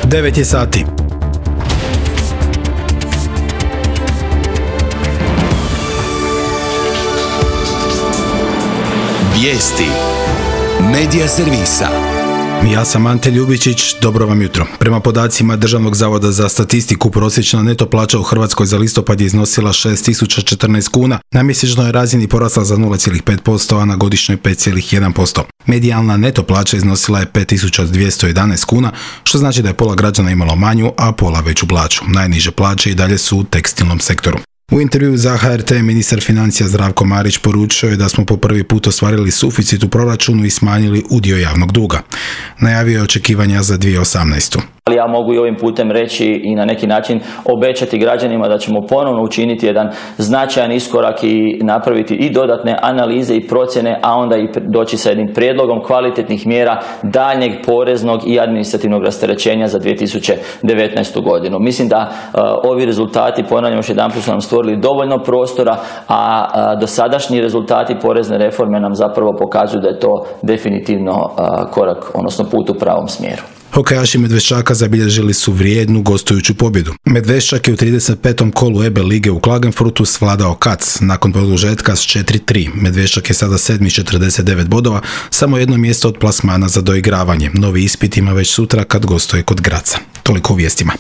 9 je sati. Vijesti Medija servisa. Ja sam Ante Ljubičić, dobro vam jutro. Prema podacima Državnog zavoda za statistiku, prosječna neto plaća u Hrvatskoj za listopad je iznosila 6.014 kuna, na mjesečnoj razini porasla za 0,5%, a na godišnjoj 5,1%. Medijalna neto plaća iznosila je 5.211 kuna, što znači da je pola građana imalo manju, a pola veću plaću. Najniže plaće i dalje su u tekstilnom sektoru. U intervjuu za HRT ministar financija Zdravko Marić poručio je da smo po prvi put ostvarili suficit u proračunu i smanjili udio javnog duga. Najavio je očekivanja za 2018. Ali ja mogu i ovim putem reći i na neki način obećati građanima da ćemo ponovno učiniti jedan značajan iskorak i napraviti i dodatne analize i procjene, a onda i doći sa jednim prijedlogom kvalitetnih mjera daljnjeg poreznog i administrativnog rasterećenja za 2019. godinu. Mislim da ovi rezultati, ponavljam još jedanput, su nam stvorili dovoljno prostora, a dosadašnji rezultati porezne reforme nam zapravo pokazuju da je to definitivno korak, odnosno put u pravom smjeru. Hokejaši Medveščaka zabilježili su vrijednu gostujuću pobjedu. Medveščak je u 35. kolu EBE lige u Klagenfurtu svladao Kac nakon produžetka s 4-3. Medveščak je sada 7. 49 bodova, samo jedno mjesto od plasmana za doigravanje. Novi ispit ima već sutra kad gostuje kod Graca. Toliko u vijestima.